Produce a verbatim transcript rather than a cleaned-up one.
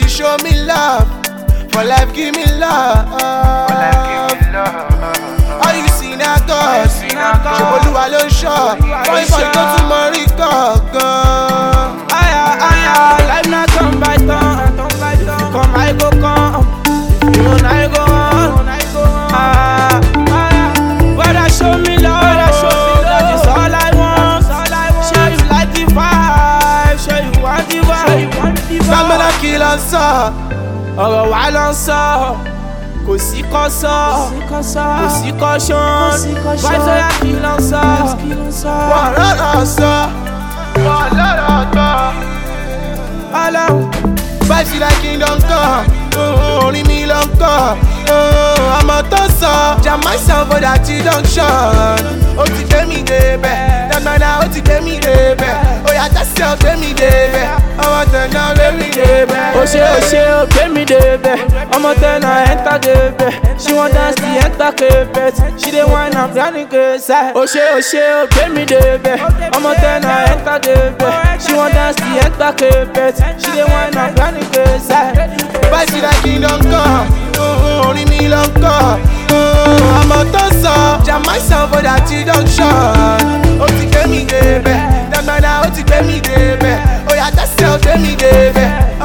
you show me love. For life, give me love. For life, give me love. All you see now, God. Ṣèbólúwa ló ń ṣọ́. Fọyín fọyín tó tún mọ rí gangan. Aya aya, life na turn by turn. Come I go come, you and I go on. Ah aya, brother show me love. That is all I want. Show you like the vibe, show you want the vibe. Gbàgbọ́dọ̀ kí ló ń sọ? Ọ̀rọ̀ wa ló ń sọ. Kò sí kọ́sọ́, kò sí caution. Vibes ọ̀yà kí ló ń sọ. Wọ́n lọ́rọ̀ sọ. Wọ́n lọ́rọ̀ gbọ́. Ọlọ́run. Vibes like kingdom come. Orin mi ló ń kọ́. Ọmọ tó sọ. Jam myself for that junction. Ó ti gbé mi débẹ̀. Dandanna ó ti gbé mi débẹ̀. Ó yá tẹ́sí ó gbé mi débẹ̀. Ọmọ tẹ̀nà gbé mi débẹ̀. Ó ṣe ó ṣe ó gbé mi débẹ̀. Ọmọ tẹ̀nà enter débẹ̀. She wan dance the enter carpet. She dey whine and planning case. Ó ṣe ó ṣe ó gbé mi débẹ̀. Ọmọ tẹ̀nà enter débẹ̀. She wan dance the enter carpet. She dey whine and planning case. Vibes like kingdom come. Orin mi ló ń kọ́. Ọmọ tó sọ. Jam myself for that junction. Ó ti gbé mi débẹ̀. Dandanna ó ti gbé mi débẹ̀. Ó yá tẹ́sí ó gbé mi débẹ̀.